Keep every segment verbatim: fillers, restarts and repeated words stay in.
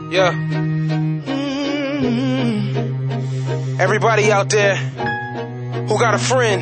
Yeah. Everybody out there who got a friend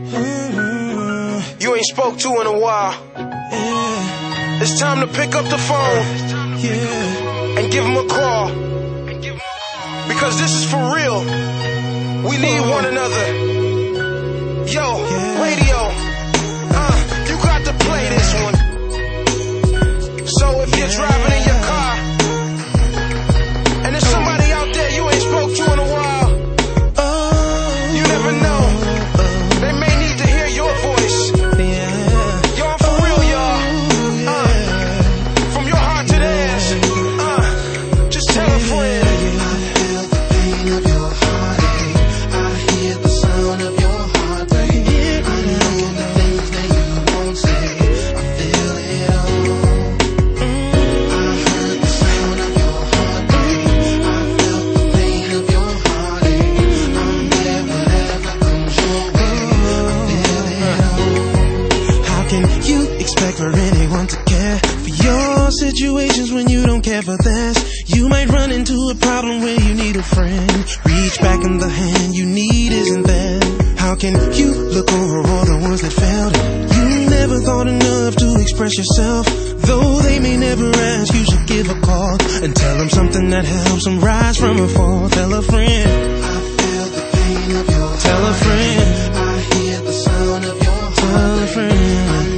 you ain't spoke to in a while, it's time to pick up the phone and give them a call, because this is for real. We need one another. Yo, radio, uh, you got to play this one. So if you're driving in your car and there's somebody out there you ain't spoke to in a while, you never know, they may need to hear your voice. Y'all for real, y'all. Uh, from your heart to theirs. Uh, just tell a friend. Expect for anyone to care for your situations when you don't care for theirs. You might run into a problem where you need a friend. Reach back and the hand you need isn't there. How can you look over all the ones that failed? You never thought enough to express yourself. Though they may never ask, you should give a call and tell them something that helps them rise from a fall. Tell a friend, I feel the pain of your heart. Tell a friend, I hear the sound of your heart. Tell a friend,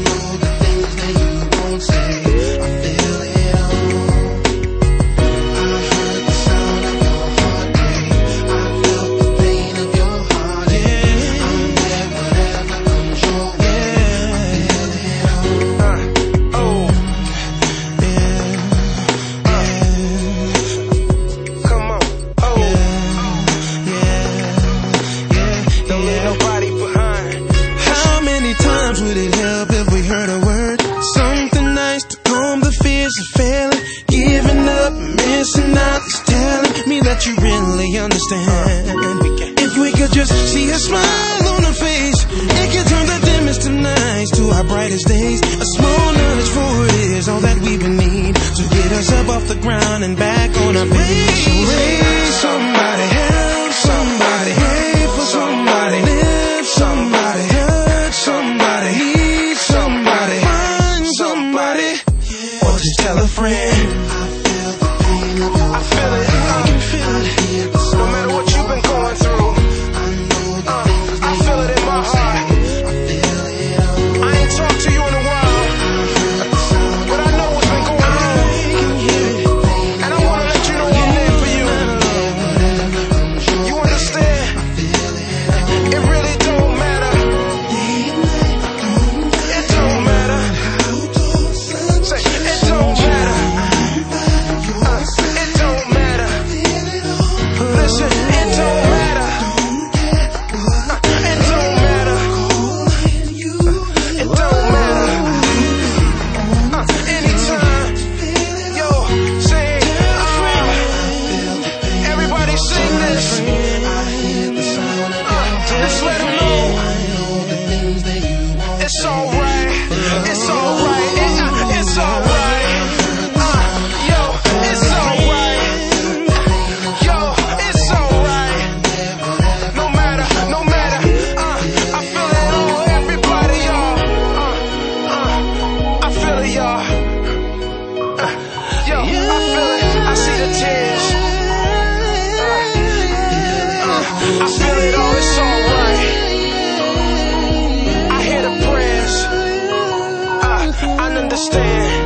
that you really understand. If we could just see a smile on her face, it could turn the dimmest of nights to our brightest days. A small nudge forward is all that we would need to get us up off the ground and back on our feet. So raise somebody, help somebody, pray for somebody, live somebody, hurt somebody, need somebody, find somebody, or just tell a friend. I feel it. No matter what you've been going through, uh, I feel it in my heart. I ain't talked to you in a while, but I know what's been going on, and I want to let you know I'm there for you. You understand? It really don't matter. It don't matter. Say, it don't matter. Uh, it don't matter. Listen, it don't matter. It don't matter. It don't matter. Uh, anytime. Yo, sing. Uh, everybody sing this. Uh, just let them know. It's alright. It's alright. It, uh, it's alright. Uh, yo, it's alright. Yo, it's alright. No matter, no matter. Uh, I feel it all, everybody, y'all. Uh, uh, I feel it, y'all. Uh, yo, I feel it. I see the tears. Uh, uh, I feel it all. It's alright. I hear the prayers. Uh, I understand.